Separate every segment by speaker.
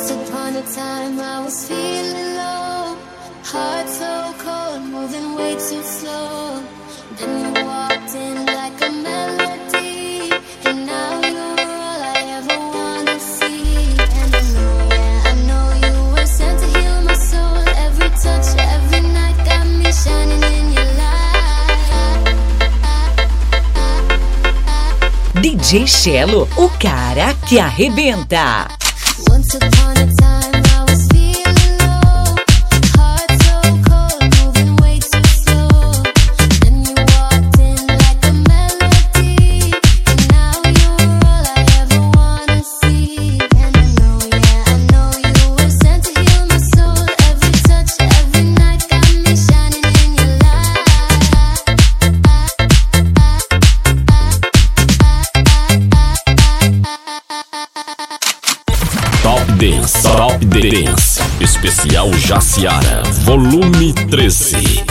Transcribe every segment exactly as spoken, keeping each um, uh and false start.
Speaker 1: Once upon a time I was feeling low, heart so cold, moving way too slow. Then you walked in like a melody, and now you're all I ever wanna see. And I know, yeah, I know you were sent to heal my soul. Every touch, every night got me shining in your light.
Speaker 2: D J Cello, o cara que arrebenta.
Speaker 1: Once upon a time I was feeling low, heart so cold, moving way too slow. Then you walked in like a melody, and now you're all I ever wanna see. And I know, yeah, I know you were sent to heal my soul. Every touch, every night got me shining in your light.
Speaker 3: Top Dance, Top Dance, especial Jaciara, volume treze.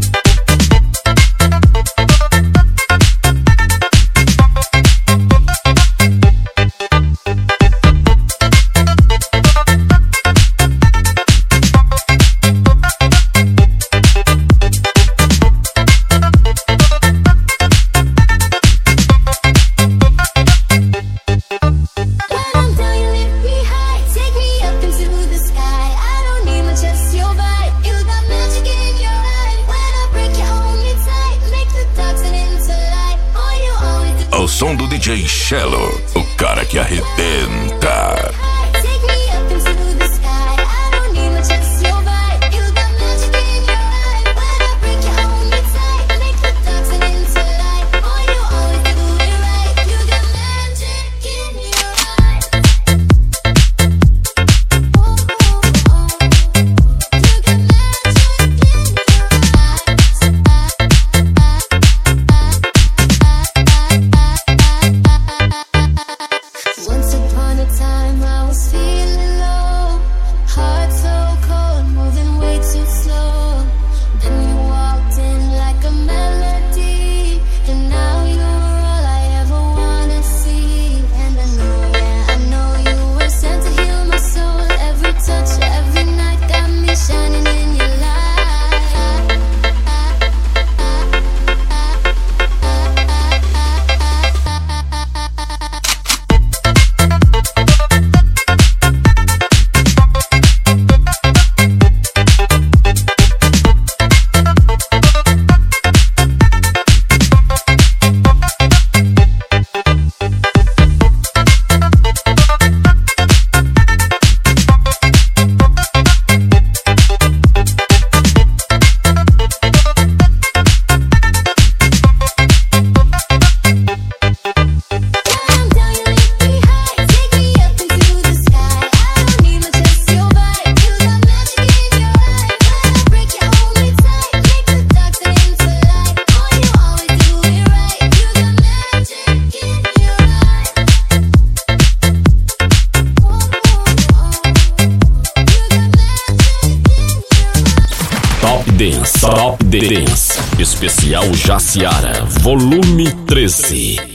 Speaker 3: O som do D J Cello, o cara que arrebenta.
Speaker 1: Once upon a time I was feeling low, heart so cold, moving way too slow. Then you walked in like a melody, and now you're all I ever wanna see. And I know, yeah, I know you were sent to heal my soul. Every touch, every night got me shining in your light.
Speaker 3: Top Dance, Top Dance, especial Jaciara, volume treze.